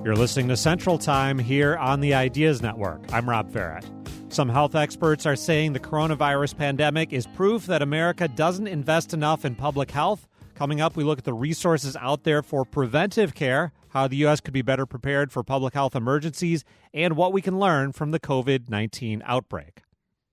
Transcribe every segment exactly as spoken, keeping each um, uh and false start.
You're listening to Central Time here on the Ideas Network. I'm Rob Farrett. Some health experts are saying the coronavirus pandemic is proof that America doesn't invest enough in public health. Coming up, we look at the resources out there for preventive care, how the U S could be better prepared for public health emergencies, and what we can learn from the covid nineteen outbreak.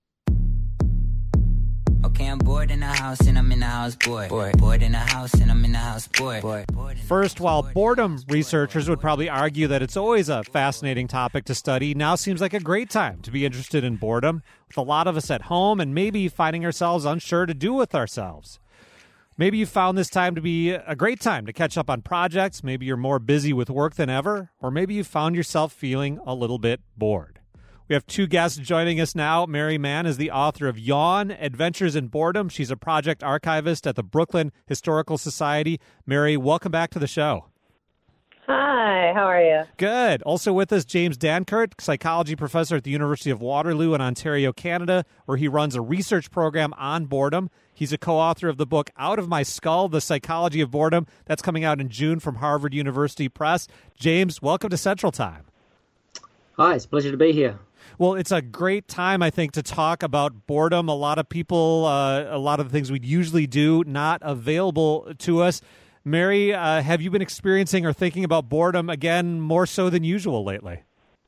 Okay, I'm bored in the house and I'm in the house, boy. Bored, bored in the house and I'm in the house, boy. Bored. First, while boredom researchers would probably argue that it's always a fascinating topic to study, now seems like a great time to be interested in boredom, with a lot of us at home and maybe finding ourselves unsure to do with ourselves. Maybe you found this time to be a great time to catch up on projects. Maybe you're more busy with work than ever, or maybe you found yourself feeling a little bit bored. We have two guests joining us now. Mary Mann is the author of Yawn, Adventures in Boredom. She's a project archivist at the Brooklyn Historical Society. Mary, welcome back to the show. Hi, how are you? Good. Also with us, James Dankert, psychology professor at the University of Waterloo in Ontario, Canada, where he runs a research program on boredom. He's a co-author of the book Out of My Skull, The Psychology of Boredom. That's coming out in June from Harvard University Press. James, welcome to Central Time. Hi, it's a pleasure to be here. Well, it's a great time, I think, to talk about boredom. A lot of people, uh, a lot of the things we'd usually do, not available to us. Mary, uh, have you been experiencing or thinking about boredom again more so than usual lately?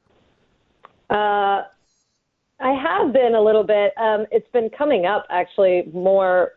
Uh, I have been a little bit. Um, it's been coming up, actually, more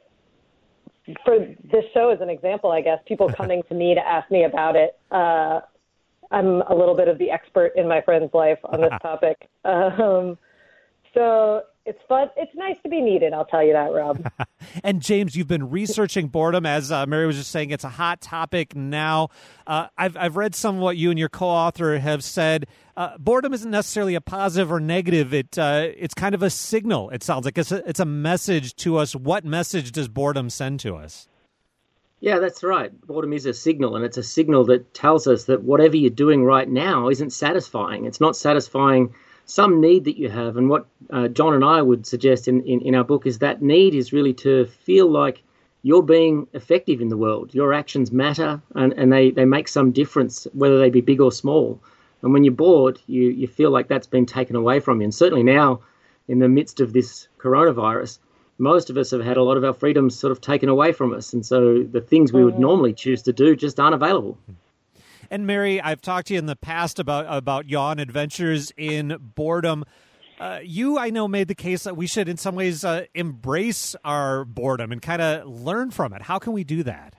for this show as an example, I guess. People coming to me to ask me about it. Uh I'm a little bit of the expert in my friend's life on this topic. Um, so it's fun. It's nice to be needed, I'll tell you that, Rob. And James, you've been researching boredom. As uh, Mary was just saying, it's a hot topic now. Uh, I've, I've read some of what you and your co-author have said. Uh, boredom isn't necessarily a positive or negative. It uh, It's kind of a signal, it sounds like. It's a, it's a message to us. What message does boredom send to us? Yeah, that's right. Boredom is a signal, and it's a signal that tells us that whatever you're doing right now isn't satisfying. It's not satisfying some need that you have. And what uh, John and I would suggest in, in, in our book is that need is really to feel like you're being effective in the world. Your actions matter, and, and they, they make some difference, whether they be big or small. And when you're bored, you, you feel like that's been taken away from you. And certainly now, in the midst of this coronavirus, most of us have had a lot of our freedoms sort of taken away from us. And so the things we would normally choose to do just aren't available. And Mary, I've talked to you in the past about, about Yawn, Adventures in Boredom. Uh, you, I know, made the case that we should in some ways uh, embrace our boredom and kind of learn from it. How can we do that?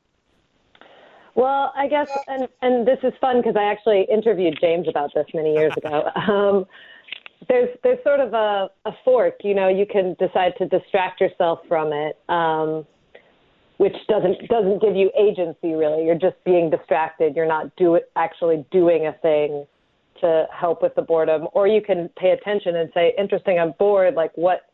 Well, I guess, and, and this is fun because I actually interviewed James about this many years ago. Um, There's there's sort of a, a fork, you know, you can decide to distract yourself from it, um, which doesn't doesn't give you agency, really. You're just being distracted. You're not do actually doing a thing to help with the boredom. Or you can pay attention and say, interesting, I'm bored. Like, what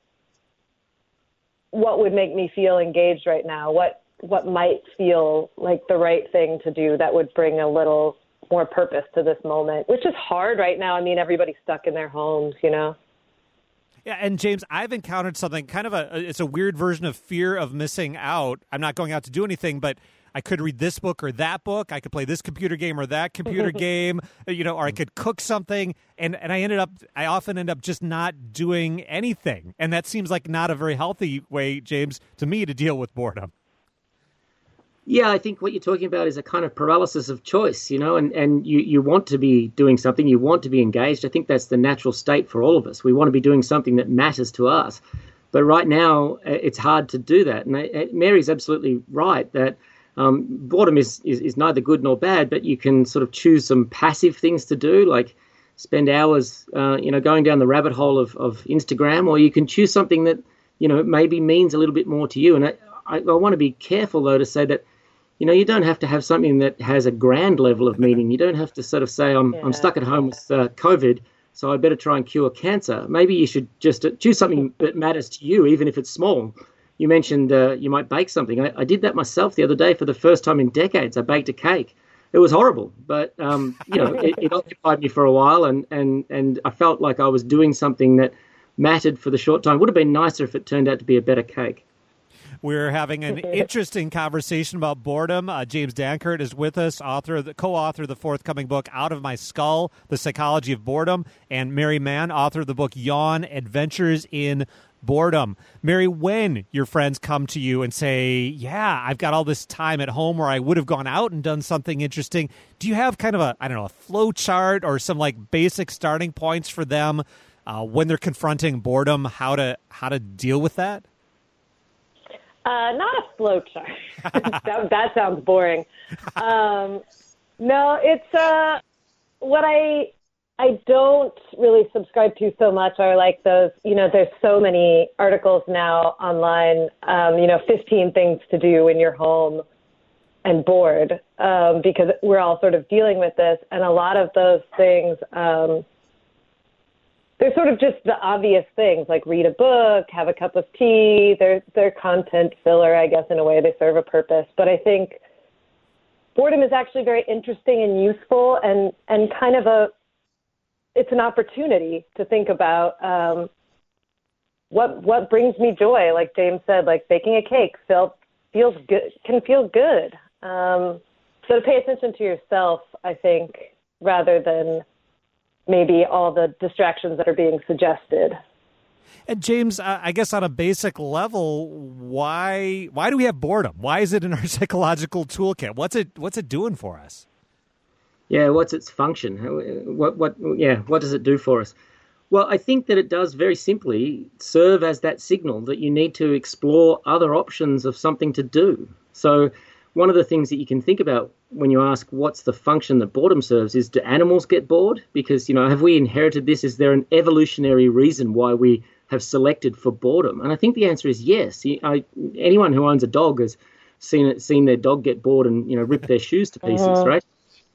what would make me feel engaged right now? What what might feel like the right thing to do that would bring a little more purpose to this moment, which is hard right now. I mean, everybody's stuck in their homes, you know? Yeah, and James, I've encountered something kind of a, it's a weird version of fear of missing out. I'm not going out to do anything, but I could read this book or that book. I could play this computer game or that computer game, you know, or I could cook something. And, and I ended up, I often end up just not doing anything. And that seems like not a very healthy way, James, to me to deal with boredom. Yeah, I think what you're talking about is a kind of paralysis of choice, you know, and, and you, you want to be doing something, you want to be engaged. I think that's the natural state for all of us. We want to be doing something that matters to us. But right now, it's hard to do that. And I, Mary's absolutely right that um, boredom is, is, is neither good nor bad, but you can sort of choose some passive things to do, like spend hours, uh, you know, going down the rabbit hole of, of Instagram, or you can choose something that, you know, maybe means a little bit more to you. And I, I, I want to be careful, though, to say that, you know, you don't have to have something that has a grand level of meaning. You don't have to sort of say, I'm, yeah. I'm stuck at home with uh, COVID, so I better try and cure cancer. Maybe you should just choose something that matters to you, even if it's small. You mentioned uh, you might bake something. I, I did that myself the other day for the first time in decades. I baked a cake. It was horrible, but, um, you know, it, it occupied me for a while, and, and, and I felt like I was doing something that mattered for the short time. Would have been nicer if it turned out to be a better cake. We're having an interesting conversation about boredom. Uh, James Dankert is with us, author, of the, co-author of the forthcoming book, Out of My Skull, The Psychology of Boredom, and Mary Mann, author of the book, Yawn, Adventures in Boredom. Mary, when your friends come to you and say, yeah, I've got all this time at home where I would have gone out and done something interesting, do you have kind of a, I don't know, a flow chart or some like basic starting points for them uh, when they're confronting boredom, how to how to deal with that? Uh, not a flow chart. that, that sounds boring. Um, no, it's uh, what I... I don't really subscribe to so much are like those, you know, there's so many articles now online, um, you know, fifteen things to do when you're home and bored, um, because we're all sort of dealing with this. And a lot of those things, um, they're sort of just the obvious things, like read a book, have a cup of tea. They're, they're content filler, I guess, in a way. They serve a purpose. But I think boredom is actually very interesting and useful and, and kind of a, it's an opportunity to think about um, what what brings me joy. Like James said, like baking a cake feel, feels good, can feel good. Um, so to pay attention to yourself, I think, rather than maybe all the distractions that are being suggested. And James, uh, I guess on a basic level, why why do we have boredom? Why is it in our psychological toolkit? What's it what's it doing for us? Yeah, what's its function? What, what, yeah, what does it do for us? Well, I think that it does very simply serve as that signal that you need to explore other options of something to do. So one of the things that you can think about when you ask what's the function that boredom serves is, do animals get bored? Because, you know, have we inherited this? Is there an evolutionary reason why we have selected for boredom? And I think the answer is yes. I, anyone who owns a dog has seen it, seen their dog get bored and, you know, rip their shoes to pieces, uh-huh. right?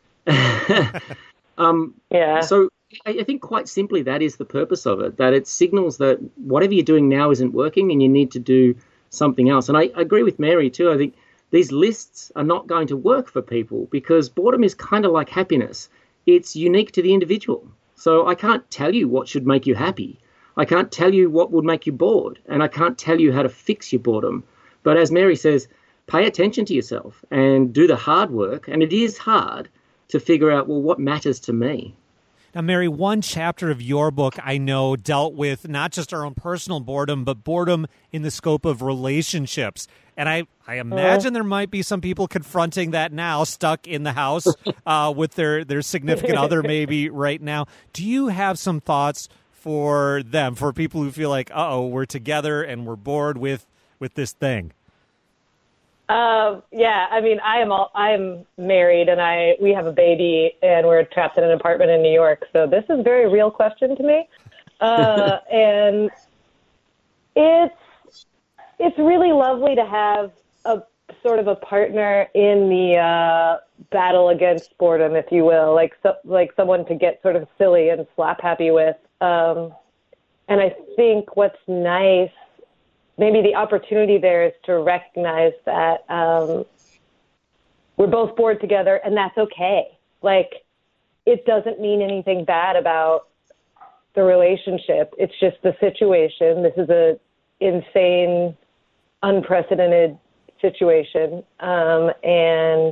um, yeah. So I, I think quite simply that is the purpose of it, that it signals that whatever you're doing now isn't working and you need to do something else. And I, I agree with Mary too. I think these lists are not going to work for people because boredom is kind of like happiness. It's unique to the individual. So I can't tell you what should make you happy. I can't tell you what would make you bored. And I can't tell you how to fix your boredom. But as Mary says, pay attention to yourself and do the hard work. And it is hard to figure out, well, what matters to me. Now, Mary, one chapter of your book, I know, dealt with not just our own personal boredom, but boredom in the scope of relationships. And I, I imagine uh, there might be some people confronting that now, stuck in the house uh, with their, their significant other maybe right now. Do you have some thoughts for them, for people who feel like, uh-oh, we're together and we're bored with, with this thing? Uh, yeah, I mean, I am all, I am married and I we have a baby and we're trapped in an apartment in New York. So this is a very real question to me, uh, and it's it's really lovely to have a sort of a partner in the uh, battle against boredom, if you will, like so, like someone to get sort of silly and slap happy with. Um, and I think what's nice. Maybe the opportunity there is to recognize that um, we're both bored together, and that's okay. Like, it doesn't mean anything bad about the relationship. It's just the situation. This is a insane, unprecedented situation, um, and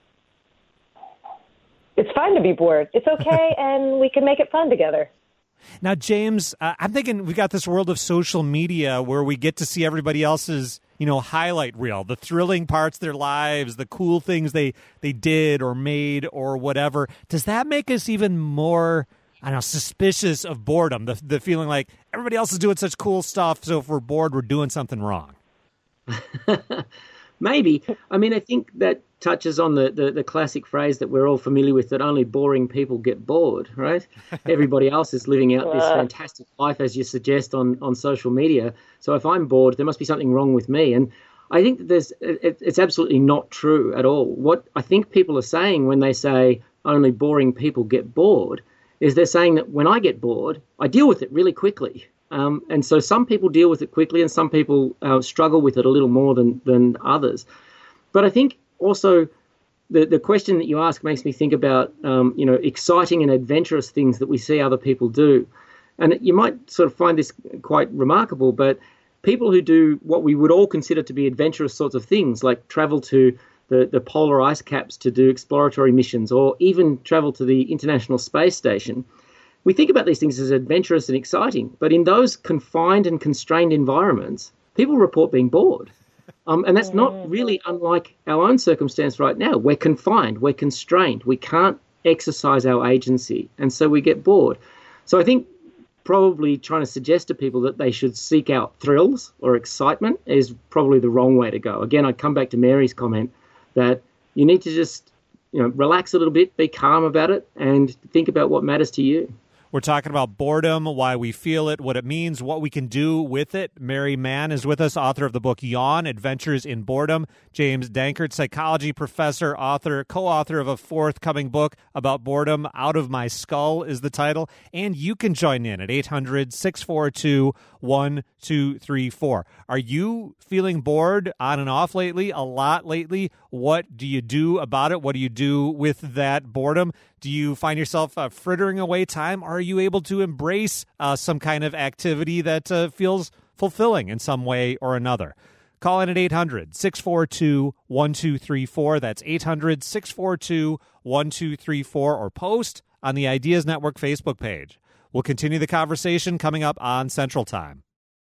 it's fine to be bored. It's okay, and we can make it fun together. Now, James, uh, I'm thinking we've got this world of social media where we get to see everybody else's, you know, highlight reel, the thrilling parts of their lives, the cool things they, they did or made or whatever. Does that make us even more, I don't know, suspicious of boredom, the, the feeling like everybody else is doing such cool stuff, so if we're bored, we're doing something wrong? Maybe. I mean, I think that touches on the, the, the classic phrase that we're all familiar with, that only boring people get bored, right? Everybody else is living out this fantastic life, as you suggest, on, on social media. So if I'm bored, there must be something wrong with me. And I think that there's it, it's absolutely not true at all. What I think people are saying when they say only boring people get bored is they're saying that when I get bored, I deal with it really quickly. Um, and so some people deal with it quickly and some people uh, struggle with it a little more than, than others. But I think also the, the question that you ask makes me think about, um, you know, exciting and adventurous things that we see other people do. And you might sort of find this quite remarkable, but people who do what we would all consider to be adventurous sorts of things, like travel to the, the polar ice caps to do exploratory missions, or even travel to the International Space Station, we think about these things as adventurous and exciting. But in those confined and constrained environments, people report being bored. Um, and that's not really unlike our own circumstance right now. We're confined, we're constrained, we can't exercise our agency, and so we get bored. So I think probably trying to suggest to people that they should seek out thrills or excitement is probably the wrong way to go. Again, I'd come back to Mary's comment that you need to just, you know, relax a little bit, be calm about it, and think about what matters to you. We're talking about boredom, why we feel it, what it means, what we can do with it. Mary Mann is with us, author of the book Yawn, Adventures in Boredom. James Dankert, psychology professor, author, co-author of a forthcoming book about boredom. Out of My Skull is the title. And you can join in at eight hundred, six four two, one two three four. Are you feeling bored on and off lately, a lot lately? What do you do about it? What do you do with that boredom? Do you find yourself uh, frittering away time? Or are you able to embrace uh, some kind of activity that uh, feels fulfilling in some way or another? Call in at eight hundred, six four two, one two three four. That's eight hundred, six four two, one two three four. Or post on the Ideas Network Facebook page. We'll continue the conversation coming up on Central Time.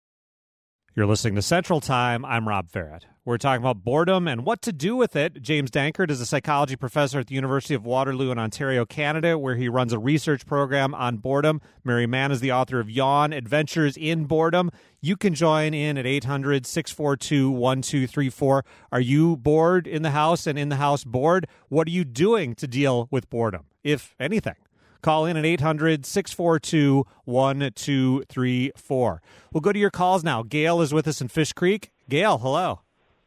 You're listening to Central Time. I'm Rob Farrett. We're talking about boredom and what to do with it. James Dankert is a psychology professor at the University of Waterloo in Ontario, Canada, where he runs a research program on boredom. Mary Mann is the author of Yawn, Adventures in Boredom. You can join in at eight hundred, six four two, one two three four. Are you bored in the house and in the house bored? What are you doing to deal with boredom, if anything? Call in at eight hundred, six four two, one two three four. We'll go to your calls now. Gail is with us in Fish Creek. Gail, hello.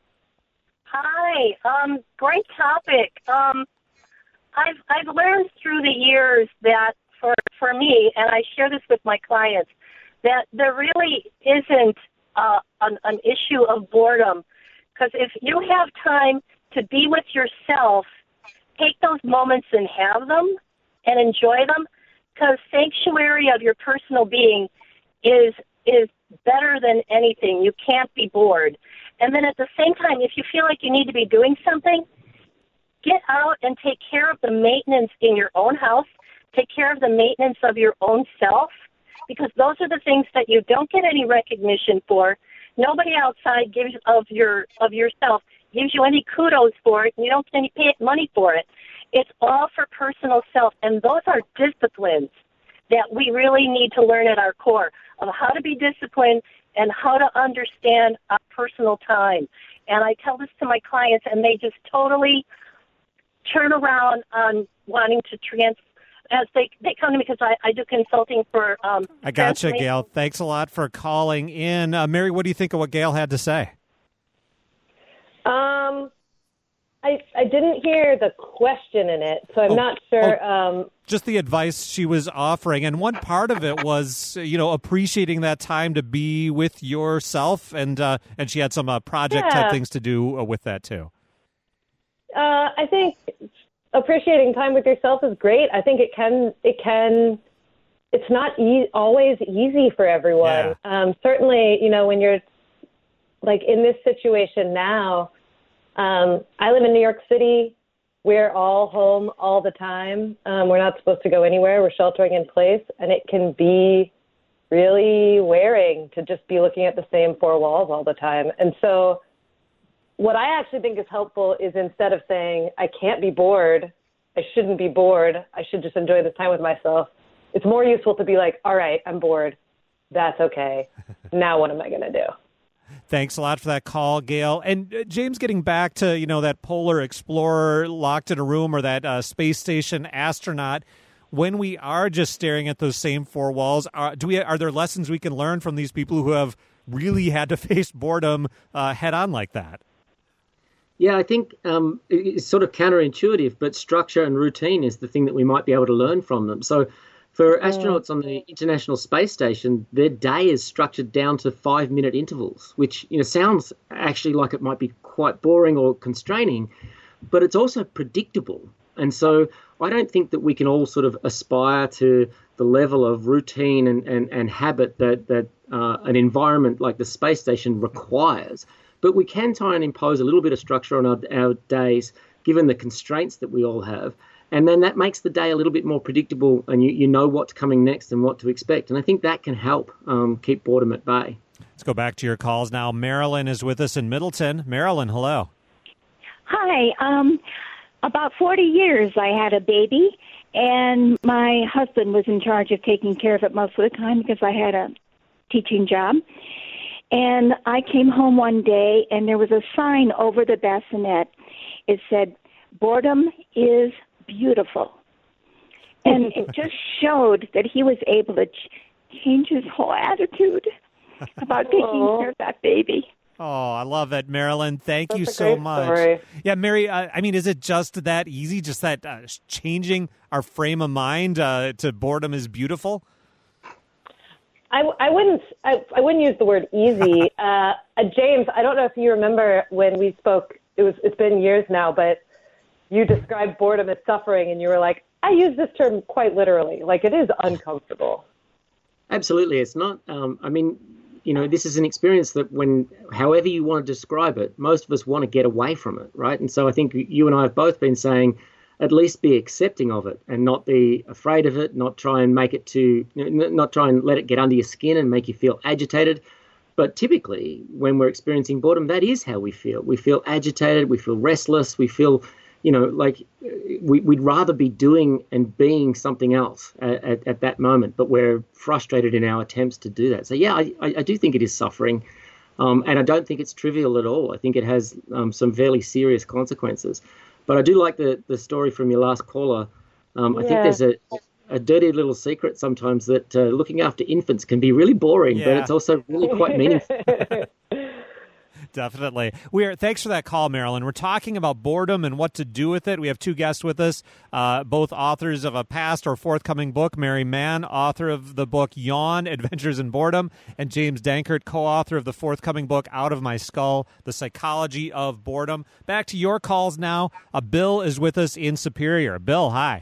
Hi. Um, great topic. Um, I've I've learned through the years that for for me, and I share this with my clients, that there really isn't uh, an, an issue of boredom. Because if you have time to be with yourself, take those moments and have them and enjoy them, because sanctuary of your personal being is is better than anything. You can't be bored. And then at the same time, if you feel like you need to be doing something, get out and take care of the maintenance in your own house. Take care of the maintenance of your own self, because those are the things that you don't get any recognition for. Nobody outside gives of your of yourself gives you any kudos for it, and you don't get any pay money for it. It's all for personal self, and those are disciplines that we really need to learn at our core of how to be disciplined and how to understand our personal time. And I tell this to my clients, and they just totally turn around on wanting to trans. As they, they come to me because I, I do consulting for. Um, I gotcha, Gail. Thanks a lot for calling in. Uh, Mary, what do you think of what Gail had to say? Um, I I didn't hear the question in it, so I'm oh, not sure. Oh, um, just the advice she was offering, and one part of it was, you know, appreciating that time to be with yourself, and uh, and she had some uh, project yeah. type things to do uh, with that too. Uh, I think appreciating time with yourself is great. I think it can it can. It's not e- always easy for everyone. Yeah. Um, certainly, you know, when you're like in this situation now. Um, I live in New York City. We're all home all the time. Um, we're not supposed to go anywhere. We're sheltering in place, and it can be really wearing to just be looking at the same four walls all the time. And so what I actually think is helpful is instead of saying, I can't be bored, I shouldn't be bored, I should just enjoy this time with myself, it's more useful to be like, all right, I'm bored. That's okay. Now what am I going to do? Thanks a lot for that call, Gail. And uh, James, getting back to, you know, that polar explorer locked in a room, or that uh, space station astronaut, when we are just staring at those same four walls, are, do we, are there lessons we can learn from these people who have really had to face boredom uh, head on like that? Yeah, I think um, it's sort of counterintuitive, but structure and routine is the thing that we might be able to learn from them. So for astronauts on the International Space Station, their day is structured down to five-minute intervals, which, you know, sounds actually like it might be quite boring or constraining, but it's also predictable. And so I don't think that we can all sort of aspire to the level of routine and, and, and habit that, that uh, an environment like the space station requires. But we can try and impose a little bit of structure on our, our days, given the constraints that we all have. And then that makes the day a little bit more predictable, and you, you know what's coming next and what to expect. And I think that can help um, keep boredom at bay. Let's go back to your calls now. Marilyn is with us in Middleton. Marilyn, hello. Hi. Um, about forty years I had a baby, and my husband was in charge of taking care of it most of the time because I had a teaching job. And I came home one day, and there was a sign over the bassinet. It said, "Boredom is beautiful." And it just showed that he was able to ch- change his whole attitude about taking Aww. care of that baby. Oh, I love it, Marilyn. Thank That's you a so great much. story. Yeah, Mary, uh, I mean, is it just that easy, just that uh, changing our frame of mind uh, to boredom is beautiful? I, I wouldn't I, I wouldn't use the word easy. uh, uh, James, I don't know if you remember when we spoke. It was it's been years now, but you described boredom as suffering, and you were like, I use this term quite literally. Like, it is uncomfortable. Absolutely. It's not, um, I mean, you know, this is an experience that when, however you want to describe it, most of us want to get away from it, right? And so I think you and I have both been saying, at least be accepting of it and not be afraid of it, not try and make it to, not try and let it get under your skin and make you feel agitated. But typically, when we're experiencing boredom, that is how we feel. We feel agitated, we feel restless, we feel, you know, like we, we'd rather be doing and being something else at, at, at that moment, but we're frustrated in our attempts to do that. So, yeah, I, I do think it is suffering, um, and I don't think it's trivial at all. I think it has um, some fairly serious consequences. But I do like the, the story from your last caller. Um, I Yeah. think there's a, a dirty little secret sometimes that uh, looking after infants can be really boring, Yeah. but it's also really quite meaningful. Definitely. We are. Thanks for that call, Marilyn. We're talking about boredom and what to do with it. We have two guests with us, uh, both authors of a past or forthcoming book. Mary Mann, author of the book Yawn, Adventures in Boredom, and James Dankert, co-author of the forthcoming book Out of My Skull, The Psychology of Boredom. Back to your calls now. Uh, Bill is with us in Superior. Bill, hi.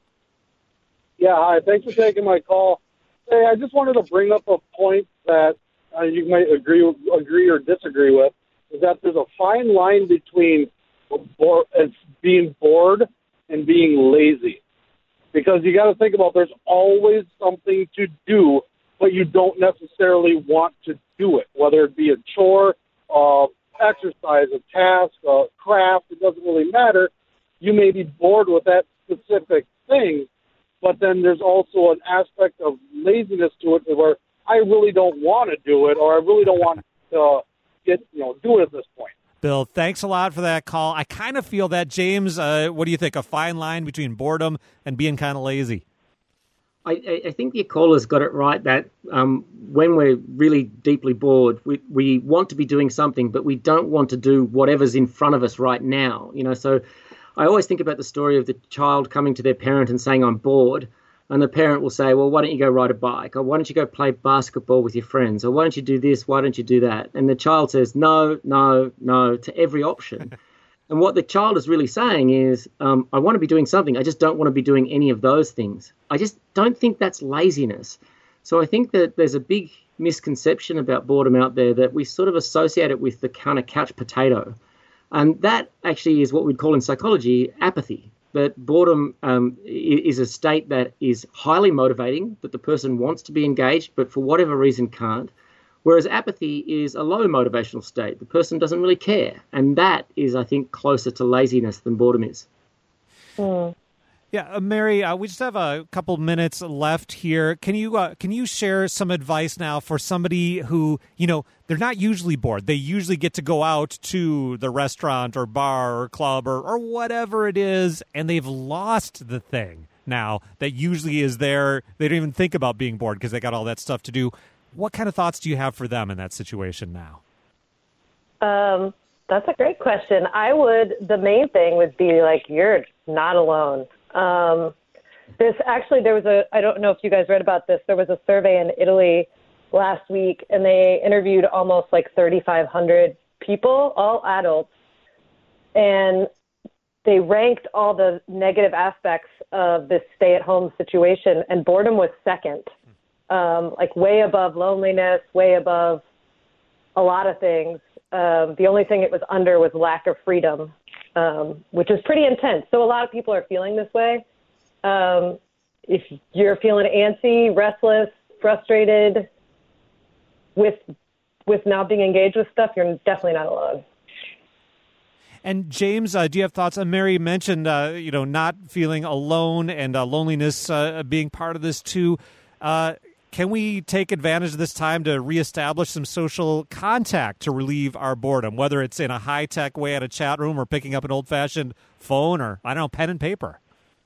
Yeah, hi. Thanks for taking my call. Hey, I just wanted to bring up a point that uh, you might agree agree or disagree with, is that there's a fine line between bo- as being bored and being lazy. Because you got to think about there's always something to do, but you don't necessarily want to do it, whether it be a chore, uh, exercise, a task, a craft, it doesn't really matter. You may be bored with that specific thing, but then there's also an aspect of laziness to it where I really don't want to do it, or I really don't want to get, you know, do it at this point. Bill, thanks a lot for that call. I kind of feel that. James, uh, what do you think? A fine line between boredom and being kind of lazy? I, I think your caller's got it right that um, when we're really deeply bored, we, we want to be doing something, but we don't want to do whatever's in front of us right now. You know, so I always think about the story of the child coming to their parent and saying, I'm bored. And the parent will say, well, why don't you go ride a bike? Or why don't you go play basketball with your friends? Or why don't you do this? Why don't you do that? And the child says, no, no, no, to every option. And what the child is really saying is, um, I want to be doing something. I just don't want to be doing any of those things. I just don't think that's laziness. So I think that there's a big misconception about boredom out there that we sort of associate it with the kind of couch potato. And that actually is what we'd call in psychology apathy. That boredom um, is a state that is highly motivating, that the person wants to be engaged, but for whatever reason can't. Whereas apathy is a low motivational state. The person doesn't really care. And that is, I think, closer to laziness than boredom is. Mm. Yeah, uh, Mary, uh, we just have a couple minutes left here. Can you uh, can you share some advice now for somebody who, you know, they're not usually bored. They usually get to go out to the restaurant or bar or club or, or whatever it is, and they've lost the thing now that usually is there. They don't even think about being bored because they got all that stuff to do. What kind of thoughts do you have for them in that situation now? Um, that's a great question. I would, the main thing would be like, you're not alone. Um, this actually, there was a, I don't know if you guys read about this. There was a survey in Italy last week, and they interviewed almost like thirty-five hundred people, all adults. And they ranked all the negative aspects of this stay-at-home situation, and boredom was second, um, like way above loneliness, way above a lot of things. Um, the only thing it was under was lack of freedom, um, which is pretty intense. So a lot of people are feeling this way. Um, if you're feeling antsy, restless, frustrated with with not being engaged with stuff, you're definitely not alone. And James, uh, do you have thoughts? Uh, Mary mentioned, uh, you know, not feeling alone and uh, loneliness uh, being part of this too. Uh, can we take advantage of this time to reestablish some social contact to relieve our boredom, whether it's in a high-tech way at a chat room or picking up an old-fashioned phone or, I don't know, pen and paper?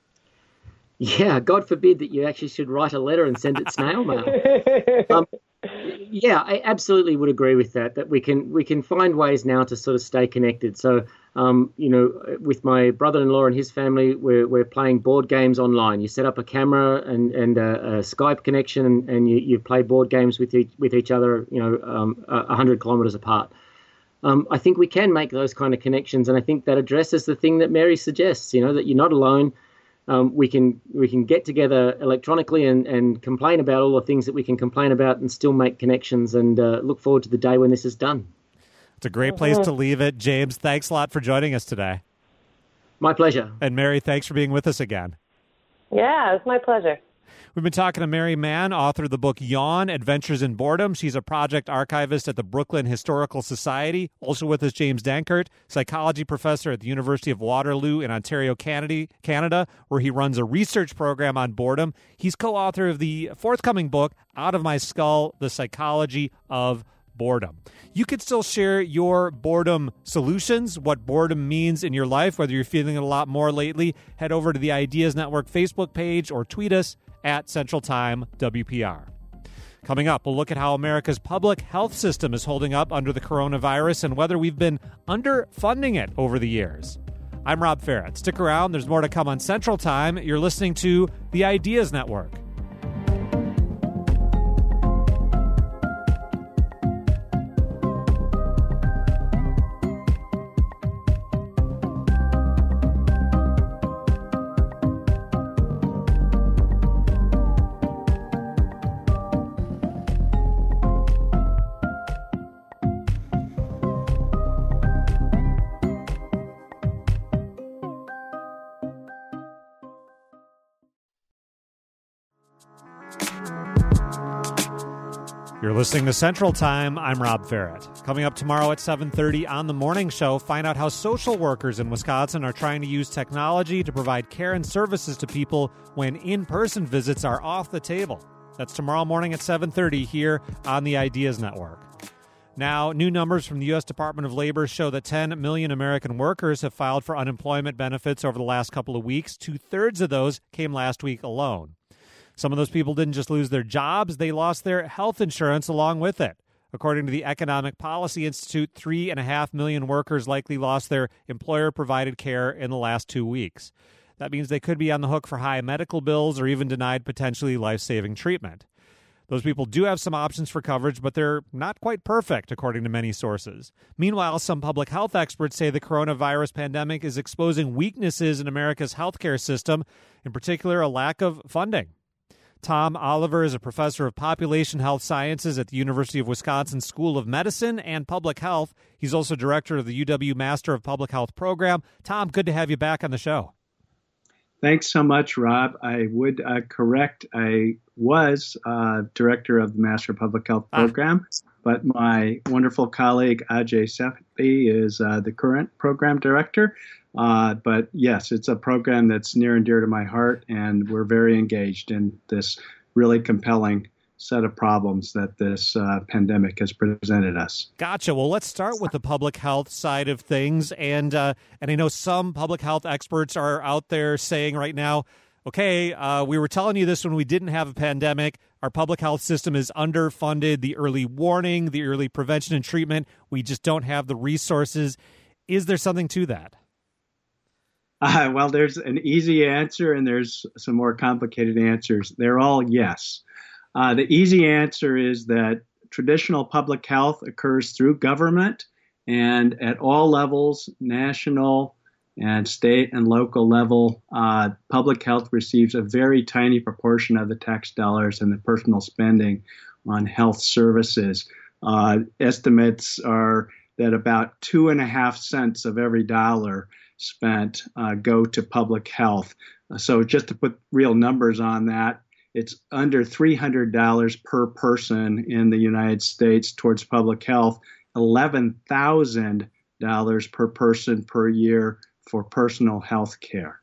Yeah, God forbid that you actually should write a letter and send it snail mail. Um, yeah, I absolutely would agree with that, that we can we can find ways now to sort of stay connected. So, um, you know, with my brother-in-law and his family, we're, we're playing board games online. You set up a camera and, and a, a Skype connection and, and you, you play board games with each, with each other, you know, um, one hundred kilometers apart. Um, I think we can make those kind of connections, and I think that addresses the thing that Mary suggests, you know, that you're not alone. Um, we can we can get together electronically and, and complain about all the things that we can complain about and still make connections, and uh, look forward to the day when this is done. It's a great place to leave it. James, thanks a lot for joining us today. My pleasure. And Mary, thanks for being with us again. Yeah, it's my pleasure. We've been talking to Mary Mann, author of the book Yawn, Adventures in Boredom. She's a project archivist at the Brooklyn Historical Society. Also with us, James Dankert, psychology professor at the University of Waterloo in Ontario, Canada, where he runs a research program on boredom. He's co-author of the forthcoming book, Out of My Skull, The Psychology of Boredom. You could still share your boredom solutions, what boredom means in your life, whether you're feeling it a lot more lately. Head over to the Ideas Network Facebook page or tweet us at Central Time W P R. Coming up, we'll look at how America's public health system is holding up under the coronavirus and whether we've been underfunding it over the years. I'm Rob Farrett. Stick around. There's more to come on Central Time. You're listening to the Ideas Network. You're listening to Central Time. I'm Rob Farrett. Coming up tomorrow at seven thirty on The Morning Show, find out how social workers in Wisconsin are trying to use technology to provide care and services to people when in-person visits are off the table. That's tomorrow morning at seven thirty here on the Ideas Network. Now, new numbers from the U S Department of Labor show that ten million American workers have filed for unemployment benefits over the last couple of weeks. Two-thirds of those came last week alone. Some of those people didn't just lose their jobs, they lost their health insurance along with it. According to the Economic Policy Institute, three and a half million workers likely lost their employer-provided care in the last two weeks. That means they could be on the hook for high medical bills or even denied potentially life-saving treatment. Those people do have some options for coverage, but they're not quite perfect, according to many sources. Meanwhile, some public health experts say the coronavirus pandemic is exposing weaknesses in America's healthcare system, in particular a lack of funding. Tom Oliver is a professor of population health sciences at the University of Wisconsin School of Medicine and Public Health. He's also director of the U W Master of Public Health program. Tom, good to have you back on the show. Thanks so much, Rob. I would uh, correct, I was uh, director of the Master of Public Health program, ah. but my wonderful colleague Ajay Sethi is uh, the current program director. Uh, but yes, it's a program that's near and dear to my heart, and we're very engaged in this really compelling set of problems that this uh, pandemic has presented us. Gotcha. Well, let's start with the public health side of things. And uh, and I know some public health experts are out there saying right now, okay, uh, we were telling you this when we didn't have a pandemic. Our public health system is underfunded. The early warning, the early prevention and treatment, we just don't have the resources. Is there something to that? Uh, well, there's an easy answer and there's some more complicated answers. They're all yes. Uh, the easy answer is that traditional public health occurs through government and at all levels, national and state and local level, uh, public health receives a very tiny proportion of the tax dollars and the personal spending on health services. Uh, estimates are that about two and a half cents of every dollar spent uh, go to public health. So just to put real numbers on that, it's under three hundred dollars per person in the United States towards public health, eleven thousand dollars per person per year for personal health care.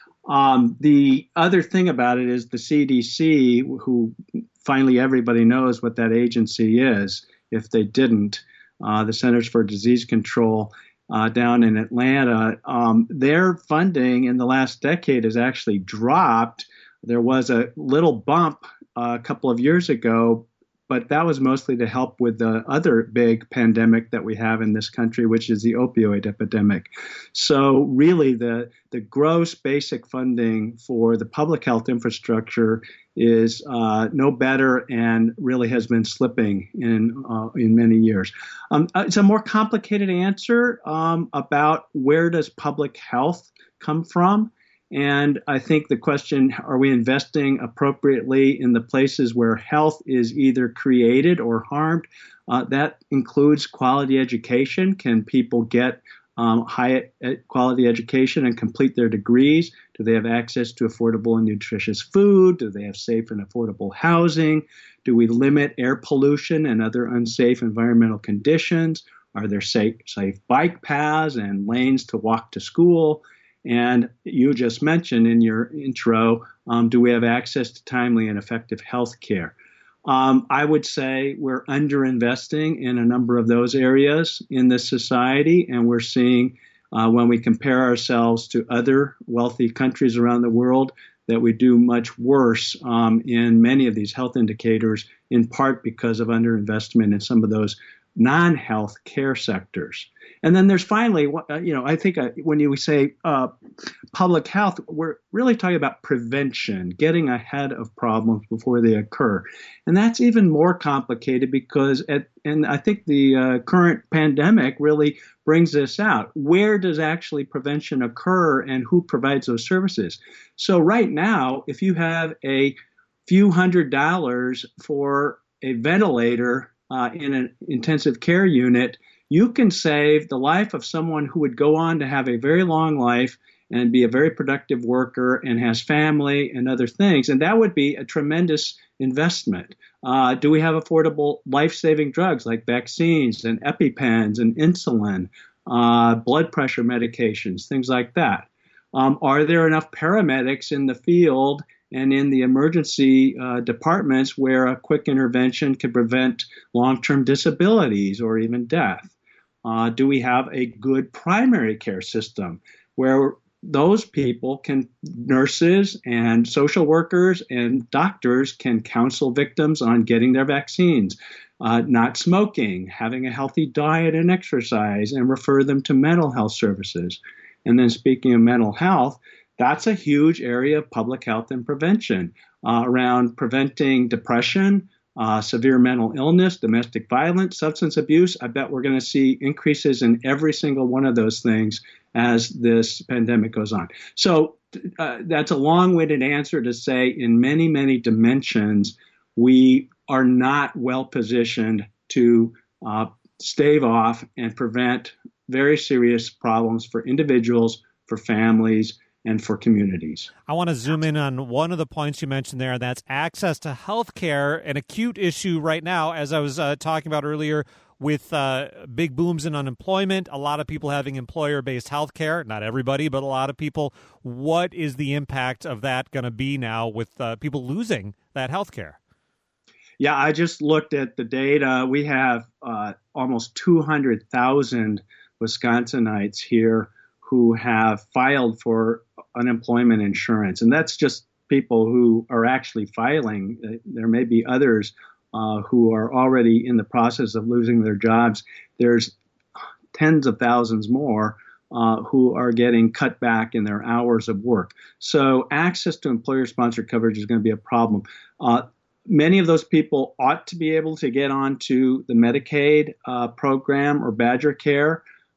Um, the other thing about it is the C D C, who finally everybody knows what that agency is, if they didn't, uh, the Centers for Disease Control uh, down in Atlanta, um, their funding in the last decade has actually dropped. There was a little bump uh, a couple of years ago, but that was mostly to help with the other big pandemic that we have in this country, which is the opioid epidemic. So really the, the gross basic funding for the public health infrastructure is uh, no better and really has been slipping in uh, in many years. Um, it's a more complicated answer um, about where does public health come from. And I think the question, are we investing appropriately in the places where health is either created or harmed? Uh, that includes quality education. Can people get um, high quality education and complete their degrees? Do they have access to affordable and nutritious food? Do they have safe and affordable housing? Do we limit air pollution and other unsafe environmental conditions? Are there safe, safe bike paths and lanes to walk to school? And you just mentioned in your intro, um, do we have access to timely and effective health care? Um, I would say we're underinvesting in a number of those areas in this society, and we're seeing uh, when we compare ourselves to other wealthy countries around the world that we do much worse um, in many of these health indicators, in part because of underinvestment in some of those non-health care sectors. And then there's finally, you know, I think uh, when you say uh, public health, we're really talking about prevention, getting ahead of problems before they occur. And that's even more complicated because, at, and I think the uh, current pandemic really brings this out. Where does actually prevention occur and who provides those services? So right now, if you have a few hundred dollars for a ventilator uh, in an intensive care unit, you can save the life of someone who would go on to have a very long life and be a very productive worker and has family and other things. And that would be a tremendous investment. Uh, do we have affordable life-saving drugs like vaccines and EpiPens and insulin, uh, blood pressure medications, things like that? Um, are there enough paramedics in the field and in the emergency uh, departments where a quick intervention could prevent long-term disabilities or even death? Uh, do we have a good primary care system where those people can, nurses and social workers and doctors can counsel victims on getting their vaccines, uh, not smoking, having a healthy diet and exercise, and refer them to mental health services? And then speaking of mental health, that's a huge area of public health and prevention uh, around preventing depression, Uh, severe mental illness, domestic violence, substance abuse. I bet we're going to see increases in every single one of those things as this pandemic goes on. So uh, that's a long-winded answer to say in many, many dimensions, we are not well positioned to uh, stave off and prevent very serious problems for individuals, for families, and for communities. I want to zoom in on one of the points you mentioned there, and that's access to health care, an acute issue right now, as I was uh, talking about earlier, with uh, big booms in unemployment, a lot of people having employer-based health care, not everybody, but a lot of people. What is the impact of that going to be now with uh, people losing that health care? Yeah, I just looked at the data. We have uh, almost two hundred thousand Wisconsinites here who have filed for unemployment insurance. And that's just people who are actually filing. There may be others uh, who are already in the process of losing their jobs. There's tens of thousands more uh, who are getting cut back in their hours of work. So access to employer-sponsored coverage is going to be a problem. Uh, many of those people ought to be able to get onto the Medicaid uh, program or Badger Care.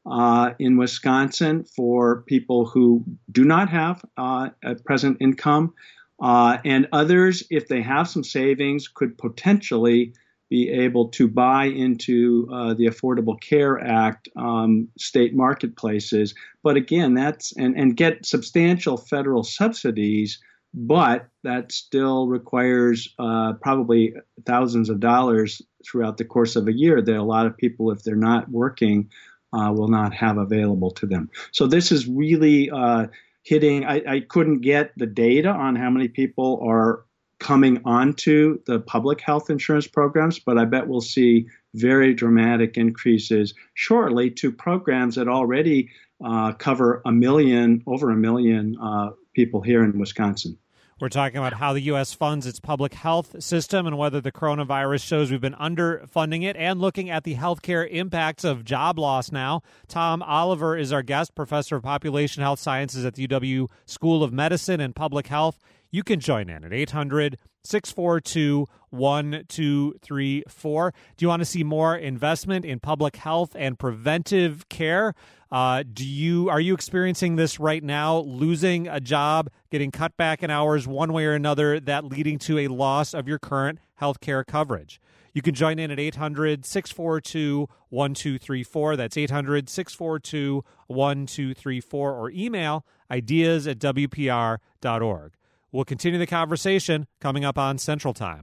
uh, in Wisconsin for people who do not have uh, a present income. Uh, and others, if they have some savings, could potentially be able to buy into uh, the Affordable Care Act um, state marketplaces. But again, that's and, and get substantial federal subsidies, but that still requires uh, probably thousands of dollars throughout the course of a year that a lot of people, if they're not working, uh, will not have available to them. So this is really uh, hitting. I, I couldn't get the data on how many people are coming onto the public health insurance programs, but I bet we'll see very dramatic increases shortly to programs that already uh, cover a million, over a million uh, people here in Wisconsin. We're talking about how the U S funds its public health system and whether the coronavirus shows we've been underfunding it, and looking at the healthcare impacts of job loss now. Tom Oliver is our guest, professor of population health sciences at the U W School of Medicine and Public Health. You can join in at eight hundred, six four two, one two three four. Do you want to see more investment in public health and preventive care? Uh, do you are you experiencing this right now, losing a job, getting cut back in hours one way or another, that leading to a loss of your current health care coverage? You can join in at eight hundred, six four two, one two three four. That's eight hundred, six four two, one two three four, or email ideas at w p r dot org. We'll continue the conversation coming up on Central Time.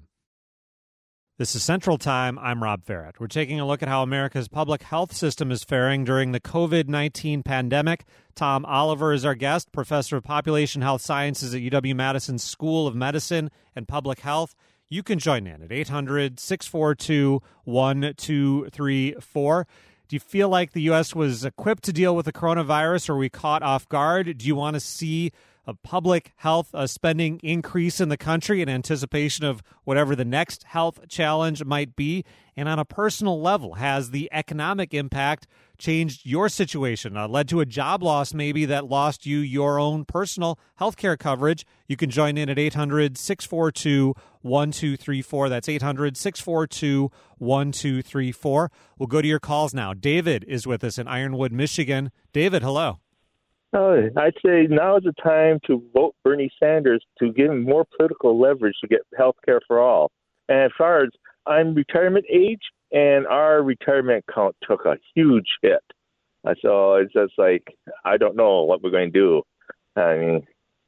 This is Central Time. I'm Rob Farrett. We're taking a look at how America's public health system is faring during the covid nineteen pandemic. Tom Oliver is our guest, professor of population health sciences at U W-Madison School of Medicine and Public Health. You can join in at eight hundred, six four two, one two three four. Do you feel like the U S was equipped to deal with the coronavirus, or were we caught off guard? Do you want to see a public health uh, spending increase in the country in anticipation of whatever the next health challenge might be? And on a personal level, has the economic impact changed your situation, uh, led to a job loss maybe that lost you your own personal health care coverage? You can join in at eight hundred, six four two, one two three four. That's eight hundred, six four two, one two three four. We'll go to your calls now. David is with us in Ironwood, Michigan. David, hello. Oh, I'd say now is the time to vote Bernie Sanders to give him more political leverage to get health care for all. And as far as I'm retirement age, and our retirement account took a huge hit. So it's just like, I don't know what we're going to do. I mean...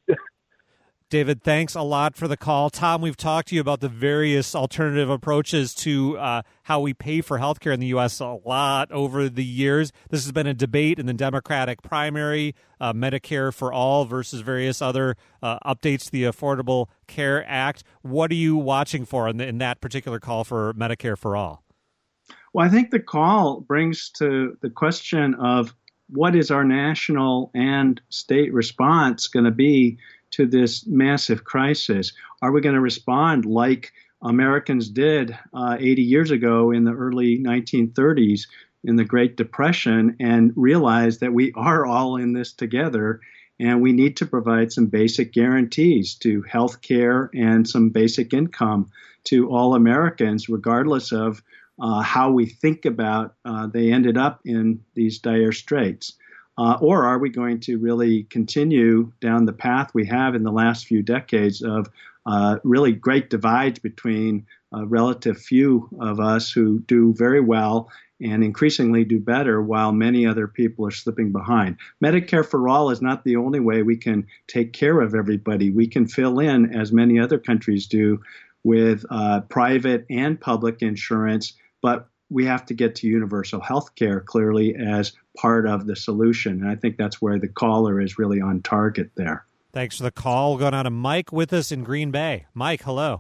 David, thanks a lot for the call. Tom, we've talked to you about the various alternative approaches to uh, how we pay for healthcare in the U S a lot over the years. This has been a debate in the Democratic primary, uh, Medicare for All versus various other uh, updates to the Affordable Care Act. What are you watching for in, the, in that particular call for Medicare for All? Well, I think the call brings to the question of what is our national and state response going to be to this massive crisis. Are we going to respond like Americans did uh, eighty years ago in the early nineteen thirties in the Great Depression and realize that we are all in this together and we need to provide some basic guarantees to health care and some basic income to all Americans, regardless of uh, how we think about uh, they ended up in these dire straits? Uh, or are we going to really continue down the path we have in the last few decades of uh, really great divides between a relative few of us who do very well and increasingly do better while many other people are slipping behind? Medicare for All is not the only way we can take care of everybody. We can fill in, as many other countries do, with uh, private and public insurance, but we have to get to universal health care clearly as part of the solution. And I think that's where the caller is really on target there. Thanks for the call. We'll go now to Mike with us in Green Bay. Mike, hello.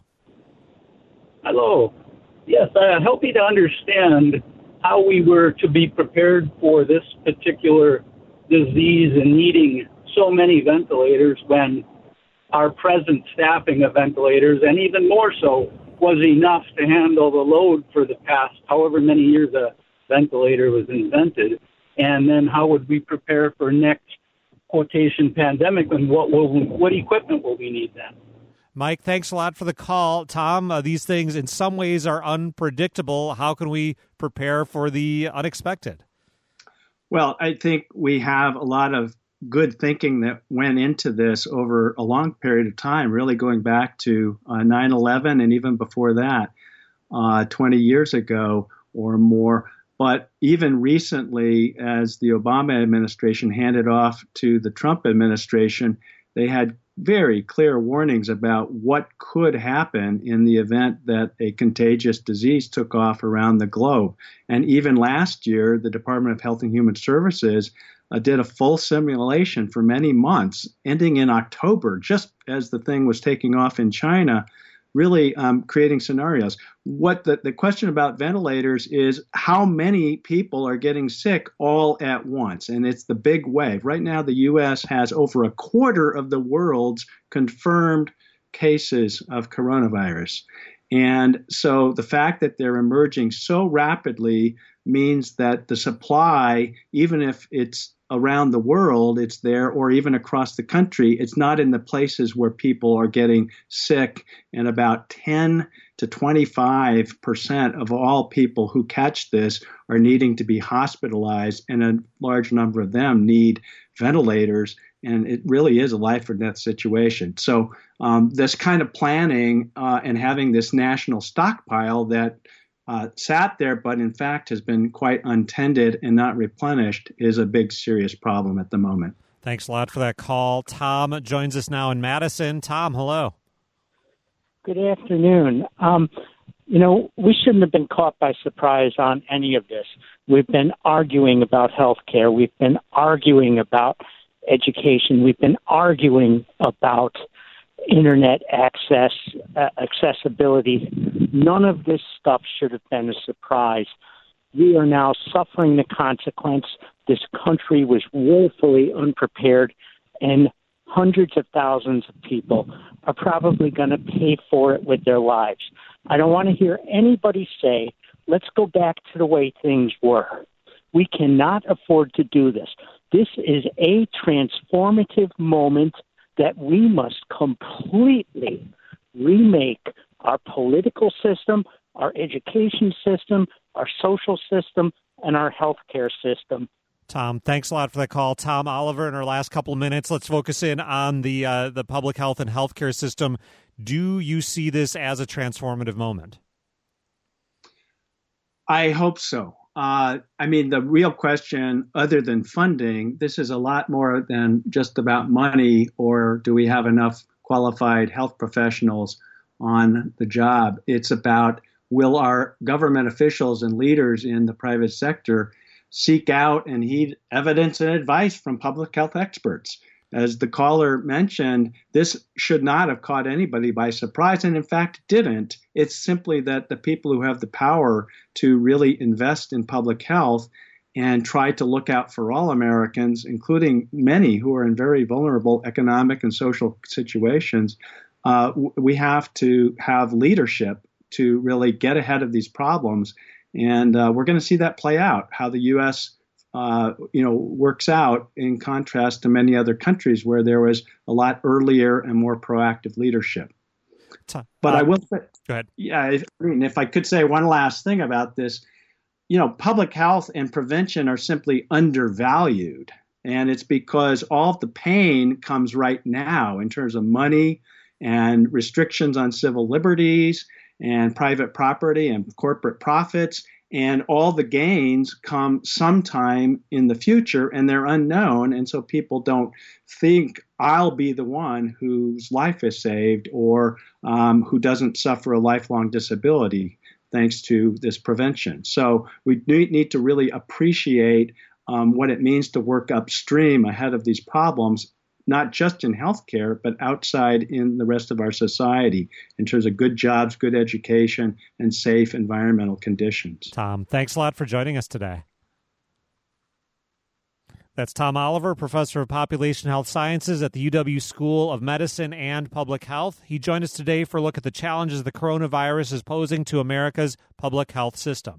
Hello. Yes, uh, help me to understand how we were to be prepared for this particular disease and needing so many ventilators when our present staffing of ventilators, and even more so, was enough to handle the load for the past however many years a ventilator was invented. And then how would we prepare for next quotation pandemic, and what will what equipment will we need then? Mike, thanks a lot for the call. Tom, uh, these things in some ways are unpredictable. How can we prepare for the unexpected? Well, I think we have a lot of good thinking that went into this over a long period of time, really going back to uh, nine eleven and even before that, uh, twenty years ago or more. But even recently, as the Obama administration handed off to the Trump administration, they had very clear warnings about what could happen in the event that a contagious disease took off around the globe. And even last year, the Department of Health and Human Services uh, did a full simulation for many months, ending in October, just as the thing was taking off in China, really um, creating scenarios. What the, the question about ventilators is how many people are getting sick all at once, and it's the big wave. Right now, the U S has over a quarter of the world's confirmed cases of coronavirus. And so the fact that they're emerging so rapidly means that the supply, even if it's around the world, it's there, or even across the country, it's not in the places where people are getting sick. And about ten to twenty-five percent of all people who catch this are needing to be hospitalized, and a large number of them need ventilators. And it really is a life or death situation. So um, this kind of planning uh, and having this national stockpile that Uh, sat there, but in fact has been quite untended and not replenished, is a big, serious problem at the moment. Thanks a lot for that call. Tom joins us now in Madison. Tom, hello. Good afternoon. Um, you know, we shouldn't have been caught by surprise on any of this. We've been arguing about health care. We've been arguing about education. We've been arguing about internet access, uh, accessibility. None of this stuff should have been a surprise. We are now suffering the consequence. This country was woefully unprepared, and hundreds of thousands of people are probably going to pay for it with their lives. I don't want to hear anybody say, let's go back to the way things were. We cannot afford to do this. This is a transformative moment that we must completely remake our political system, our education system, our social system, and our healthcare system. Tom, thanks a lot for the call. Tom Oliver, in our last couple of minutes, let's focus in on the uh, the public health and healthcare system. Do you see this as a transformative moment? I hope so. Uh, I mean, the real question, other than funding, this is a lot more than just about money or do we have enough qualified health professionals on the job. It's about, will our government officials and leaders in the private sector seek out and heed evidence and advice from public health experts? As the caller mentioned, this should not have caught anybody by surprise, and in fact didn't. It's simply that the people who have the power to really invest in public health and try to look out for all Americans, including many who are in very vulnerable economic and social situations, uh, we have to have leadership to really get ahead of these problems. And uh, we're going to see that play out, how the U S Uh, you know, works out in contrast to many other countries where there was a lot earlier and more proactive leadership. But uh, I will say, go ahead. Yeah, if, I mean, if I could say one last thing about this, you know, public health and prevention are simply undervalued. And it's because all of the pain comes right now in terms of money and restrictions on civil liberties and private property and corporate profits. And all the gains come sometime in the future, and they're unknown. And so people don't think I'll be the one whose life is saved or um, who doesn't suffer a lifelong disability thanks to this prevention. So we need to really appreciate um, what it means to work upstream ahead of these problems, not just in healthcare, but outside in the rest of our society in terms of good jobs, good education, and safe environmental conditions. Tom, thanks a lot for joining us today. That's Tom Oliver, professor of population health sciences at the U W School of Medicine and Public Health. He joined us today for a look at the challenges the coronavirus is posing to America's public health system.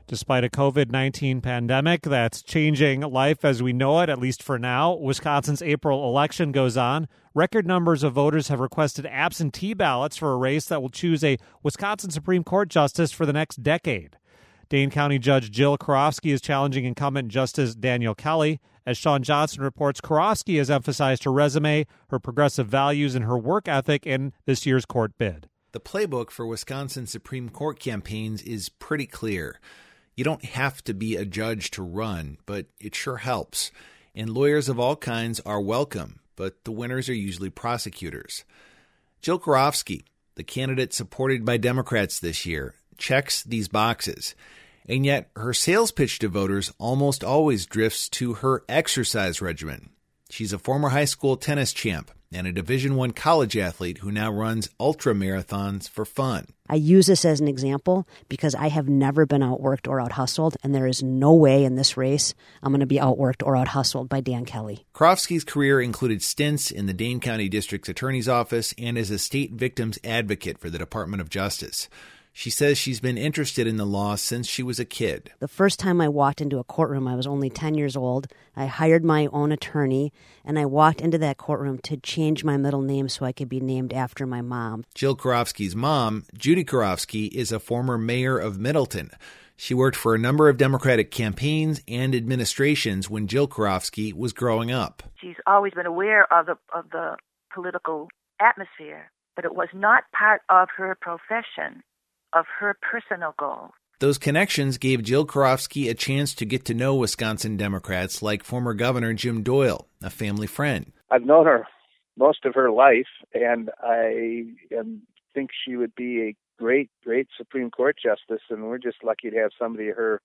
Despite a covid nineteen pandemic that's changing life as we know it, at least for now, Wisconsin's April election goes on. Record numbers of voters have requested absentee ballots for a race that will choose a Wisconsin Supreme Court justice for the next decade. Dane County Judge Jill Karofsky is challenging incumbent Justice Daniel Kelly. As Sean Johnson reports, Karofsky has emphasized her resume, her progressive values, and her work ethic in this year's court bid. The playbook for Wisconsin Supreme Court campaigns is pretty clear. You don't have to be a judge to run, but it sure helps. And lawyers of all kinds are welcome, but the winners are usually prosecutors. Jill Karofsky, the candidate supported by Democrats this year, checks these boxes. And yet her sales pitch to voters almost always drifts to her exercise regimen. She's a former high school tennis champ and a Division I college athlete who now runs ultra marathons for fun. I use this as an example because I have never been outworked or out-hustled, and there is no way in this race I'm going to be outworked or out-hustled by Dan Kelly. Karofsky's career included stints in the Dane County District Attorney's Office and as a state victims advocate for the Department of Justice. She says she's been interested in the law since she was a kid. The first time I walked into a courtroom, I was only ten years old. I hired my own attorney, and I walked into that courtroom to change my middle name so I could be named after my mom. Jill Karofsky's mom, Judy Karofsky, is a former mayor of Middleton. She worked for a number of Democratic campaigns and administrations when Jill Karofsky was growing up. She's always been aware of the, of the political atmosphere, but it was not part of her profession, of her personal goals. Those connections gave Jill Karofsky a chance to get to know Wisconsin Democrats like former Governor Jim Doyle, a family friend. I've known her most of her life, and I um, think she would be a great, great Supreme Court justice, and we're just lucky to have somebody of her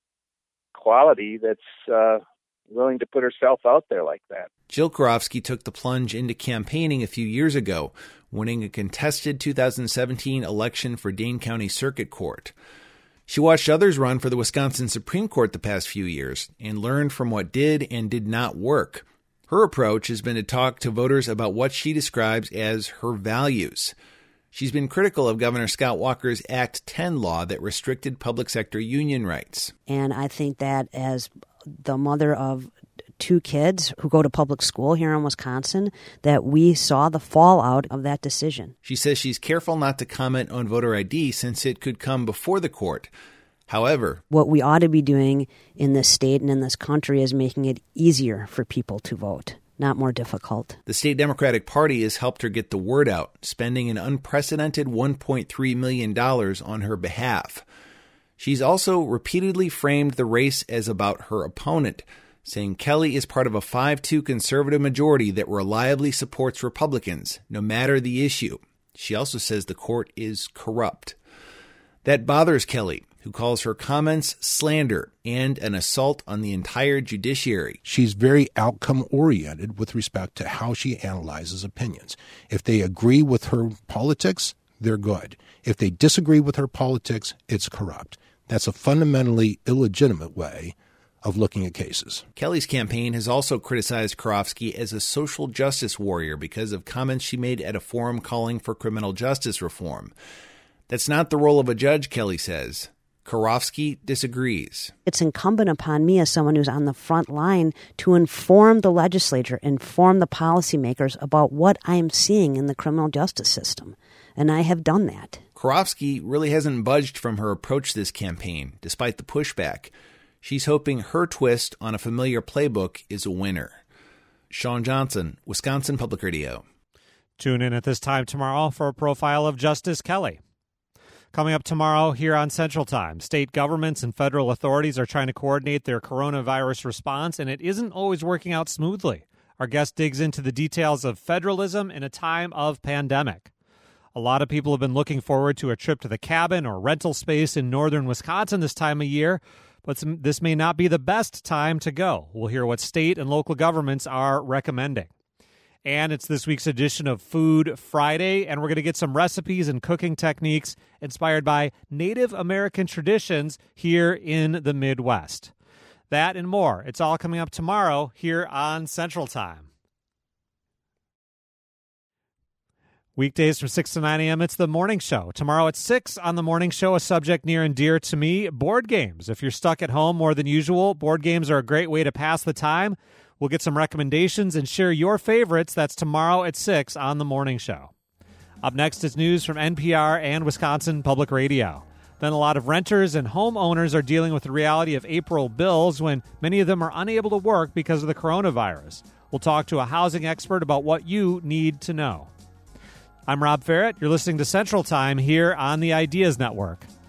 quality that's uh, willing to put herself out there like that. Jill Karofsky took the plunge into campaigning a few years ago, winning a contested two thousand seventeen election for Dane County Circuit Court. She watched others run for the Wisconsin Supreme Court the past few years and learned from what did and did not work. Her approach has been to talk to voters about what she describes as her values. She's been critical of Governor Scott Walker's Act ten law that restricted public sector union rights. And I think that as the mother of two kids who go to public school here in Wisconsin, that we saw the fallout of that decision. She says she's careful not to comment on voter I D since it could come before the court. However, what we ought to be doing in this state and in this country is making it easier for people to vote, not more difficult. The state Democratic Party has helped her get the word out, spending an unprecedented one point three million dollars on her behalf. She's also repeatedly framed the race as about her opponent, saying Kelly is part of a five two conservative majority that reliably supports Republicans, no matter the issue. She also says the court is corrupt. That bothers Kelly, who calls her comments slander and an assault on the entire judiciary. She's very outcome-oriented with respect to how she analyzes opinions. If they agree with her politics, they're good. If they disagree with her politics, it's corrupt. That's a fundamentally illegitimate way of looking at cases. Kelly's campaign has also criticized Karofsky as a social justice warrior because of comments she made at a forum calling for criminal justice reform. That's not the role of a judge, Kelly says. Karofsky disagrees. It's incumbent upon me as someone who's on the front line to inform the legislature, inform the policymakers about what I'm seeing in the criminal justice system. And I have done that. Karofsky really hasn't budged from her approach this campaign, despite the pushback. She's hoping her twist on a familiar playbook is a winner. Sean Johnson, Wisconsin Public Radio. Tune in at this time tomorrow for a profile of Justice Kelly. Coming up tomorrow here on Central Time, state governments and federal authorities are trying to coordinate their coronavirus response, and it isn't always working out smoothly. Our guest digs into the details of federalism in a time of pandemic. A lot of people have been looking forward to a trip to the cabin or rental space in northern Wisconsin this time of year, but some, this may not be the best time to go. We'll hear what state and local governments are recommending. And it's this week's edition of Food Friday, and we're going to get some recipes and cooking techniques inspired by Native American traditions here in the Midwest. That and more. It's all coming up tomorrow here on Central Time. Weekdays from six to nine a.m., it's The Morning Show. Tomorrow at six on The Morning Show, a subject near and dear to me, board games. If you're stuck at home more than usual, board games are a great way to pass the time. We'll get some recommendations and share your favorites. That's tomorrow at six on The Morning Show. Up next is news from N P R and Wisconsin Public Radio. Then a lot of renters and homeowners are dealing with the reality of April bills when many of them are unable to work because of the coronavirus. We'll talk to a housing expert about what you need to know. I'm Rob Farrett. You're listening to Central Time here on the Ideas Network.